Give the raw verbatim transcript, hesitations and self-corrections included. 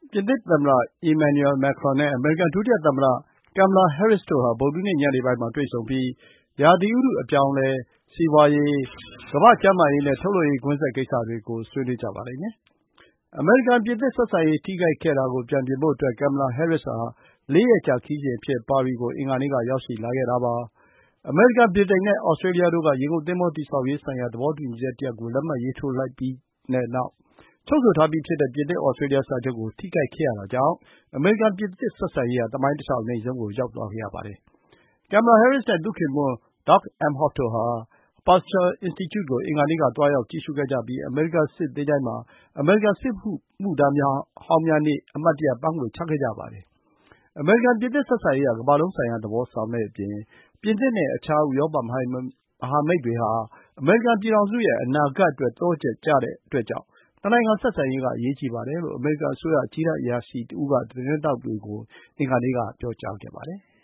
ပြင်သစ်သမ္မတ Emmanuel Macron နဲ့ အမေရိကန် ဒုတိယသမ္မတ Kamala Harris တို့ဟာ ဗုဒ္ဓဟူးနေ့ ညနေပိုင်းမှာ တွေ့ဆုံပြီး ရာသီဥတု အပြောင်းအလဲ၊ စီးပွားရေး၊ ကမ္ဘာ့ကျန်းမာရေးနဲ့ ထုတ်လုပ်ရေး ကွင်းဆက်ကိစ္စတွေကို ဆွေးနွေးကြပါလိမ့်မယ်။ အမေရိကန် ပြင်သစ် ဆက်ဆံရေး ထိခိုက်ခဲ့တာကို ပြန်ပြင်ဖို့အတွက် Kamala Harris ဟာ လေးရက်ကြာ ခရီးစဉ်အဖြစ် ပါရီကို အင်္ဂါနေ့က ရောက်ရှိလာခဲ့တာပါ။ အမေရိကန်၊ ဗြိတိန်နဲ့ သြစတြေးလျတို့က ရေငုပ်သင်္ဘော တည်ဆောက်ရေးဆိုင်ရာ သဘောတူညီချက်တရပ်ကို လက်မှတ်ရေးထိုးလိုက်ပြီးနောက် ချုပ်ဆိုထားပြီးဖြစ်တဲ့ ပြင်သစ် သြစတြေးလျ စာချုပ်ကို ထိခိုက်ခဲ့ရတာကြောင့် အမေရိကန် ပြင်သစ် ဆက်ဆံရေးဟာ သမိုင်းတလျှောက် အနိမ့်ဆုံးကို ရောက်သွားခဲ့ရပါတယ်။ Kamala Harris နဲ့ သူ့ခင်ပွန်း Doug Emhoff တို့ဟာ Pasteur Institute ကို အင်္ဂါနေ့က သွားရောက် ကြည့်ရှုခဲ့ကြပြီး အမေရိကန် စစ်သချိုင်းမှာ အမေရိကန် စစ်မှုထမ်းဟောင်းများနေ့ အမှတ်တရ ပန်းခွေချခဲ့ကြပါတယ်။ အမေရိကန် ပြင်သစ် ဆက်ဆံရေးဟာ ကမ္ဘာလုံးဆိုင်ရာ သဘောဆောင်တဲ့အပြင် ပြင်သစ်နဲ့ အခြား ဥရောပ မဟာမိတ်တွေဟာ အမေရိကန်ပြည်ထောင်စုရဲ့ အနာဂတ်အတွက် သော့ချက်ကြတဲ့အတွက်ကြောင့် နှစ်နိုင်ငံ ဆက်ဆံရေးက အရေးကြီးပါတယ်လို့ အမေရိကန်အစိုးရ အကြီးတန်းအရာရှိတဦးက သတင်းထောက်တွေကို အင်္ဂါနေ့က ပြောကြားခဲ့ပါတယ်။